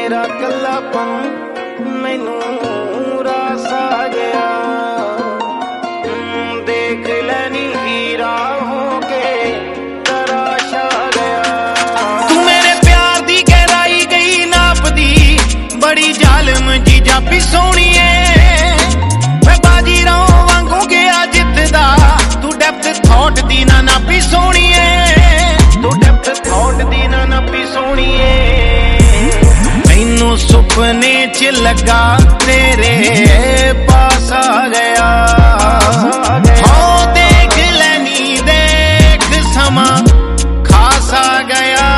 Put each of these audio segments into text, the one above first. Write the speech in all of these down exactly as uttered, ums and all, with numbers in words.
मेरा कल्लापन मैनू रास आ गया। देख लैनी हीरा होके तराश आ गया। तू मेरे प्यार दी गहराई गई नाप दी, बड़ी जालिम जी जापी सोनी है। मैं बाजी राहों वांगू गया जितदा, तू डेप्थ थॉट दी ना नापी सोनी है। तू डेप्थ थॉट दी ना नापी सोनी है। मैनू सुपने च लगा तेरे पास आ गया। हो देख लैनी देख समा खास आ गया।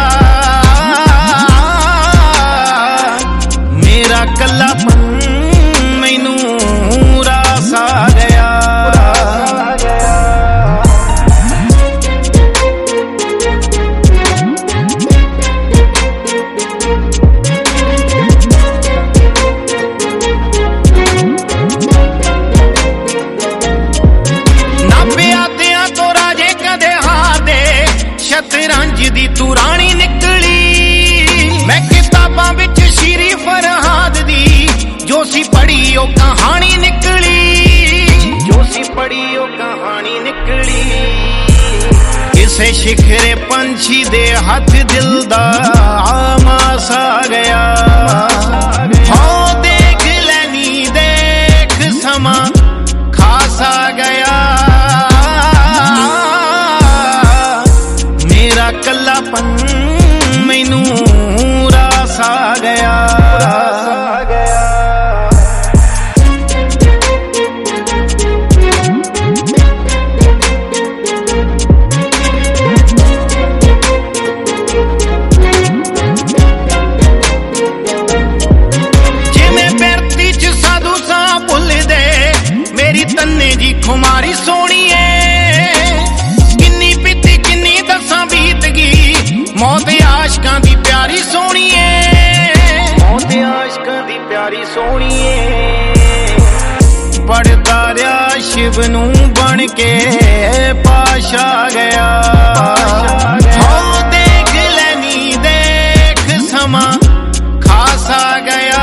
मेरा कल्लापन मैनू रास आ गया। शतरंज दी तू रानी निकली, मैं किताबां विच श्री फरहाद दी जो सी पढ़ी ओ कहानी निकली। जो सी पढ़ी ओ कहानी निकली। किसे शिखरे पंछी दे हथ दिल दा आमास आ गया। हो देख लैनी देख समा खास आ गया। मेरा कल्लापन मैनू रास आ गया। जिवें बैरती च साधु सा भुल दे, मेरी तन्ने जी खुमारी सोनी है। मौत आशकां दी प्यारी सोनी है। मौत आशकां दी प्यारी सोनी है। पढ़दा रहा शिव नू बन के पाश आ गया। हो देख लैनी देख समा खास आ गया।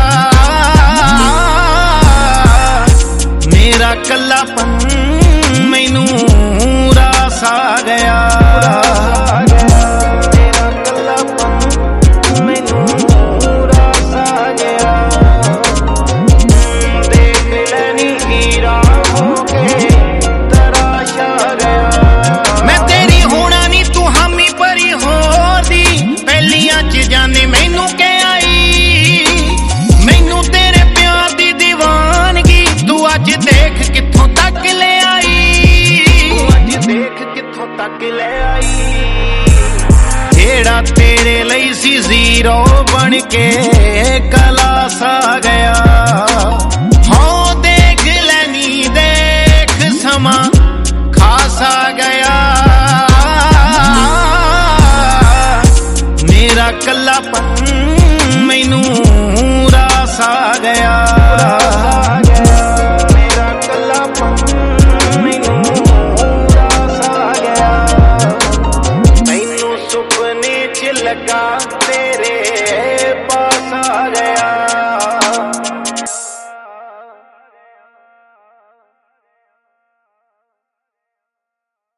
मेरा कल्लापन मैनू रास आ गया। जाने मैनू के आई, मैनू तेरे प्यार दी दीवानगी तू अज देख कित्थों तक ले आई। तू अज देख कित्थों तक ले आई। जेड़ा तेरे लई सी जीरो बन के कलास आ गया। हो देख लैनी देख समा खास आ गया। मेरा कल्लापन